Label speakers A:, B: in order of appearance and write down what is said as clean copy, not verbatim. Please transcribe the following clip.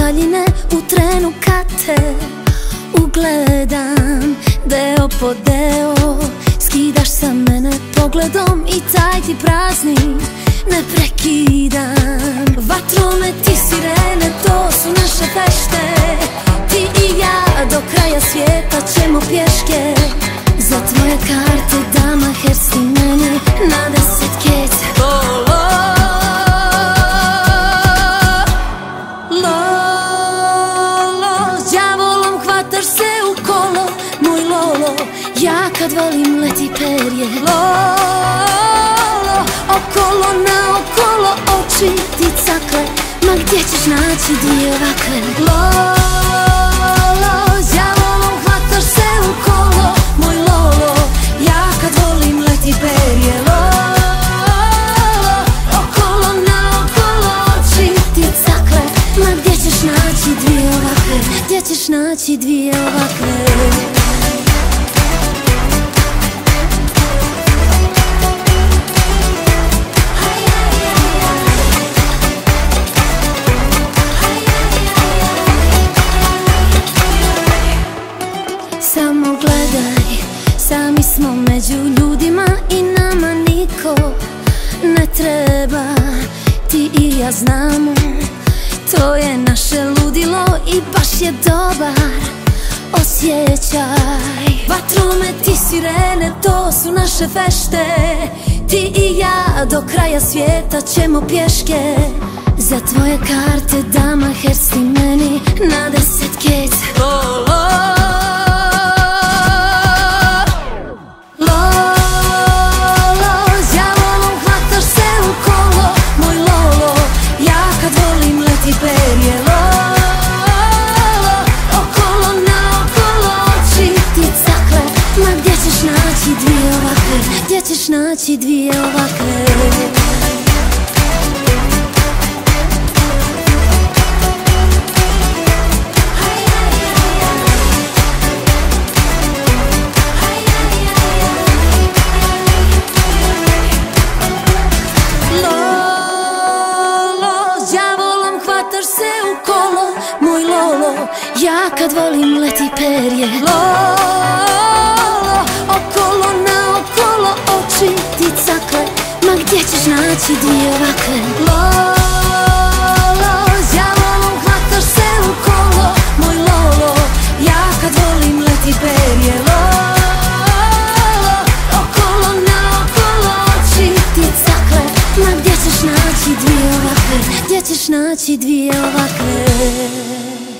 A: haljine u trenu kad te ugledam. Deo po deo skidaš sa mene pogledom i taj ti prazni ne prekidam. Vatromet i sirene, to su naše fešte. Ti i ja do kraja svijeta ćemo pješke. Za tvoje karte dama herski meni na 10 kec. Lolo, Lolo, đavolom hvataš se u kolo, moj Lolo. Ja kad volim leti perje. Lolo, okolo na okolo oči ti cakle. Ma gdje ćeš naći dvije ovakve? Lolo, đavolom hvataš se u kolo, moj Lolo. Ja kad volim leti perje. Lolo, okolo na okolo oči ti cakle. Ma gdje ćeš naći dvije ovakve? Gdje ćeš naći dvije ovakve? Samo gledaj, sami smo među ljudima i nama niko ne treba. Ti i ja znamo, to je naše ludilo i baš je dobar osjećaj. Vatromet i sirene, to su naše fešte. Ti i ja do kraja svijeta ćemo pješke. Za tvoje karte dama herski meni na 10 kec. Gdje ćeš naći dvije ovakve? Lolo, đavolom hvataš se u kolo, moj Lolo. Ja kad volim leti perje. Lolo, okolo na okolo oči ti cakle. Ma gdje ćeš naći dvije ovakve? Lolo, đavolom hvataš se u kolo, moj Lolo. Ja kad volim leti perje. Lolo, okolo na okolo oči ti cakle. Ma gdje ćeš naći dvije ovakve? Gdje ćeš naći dvije ovakve?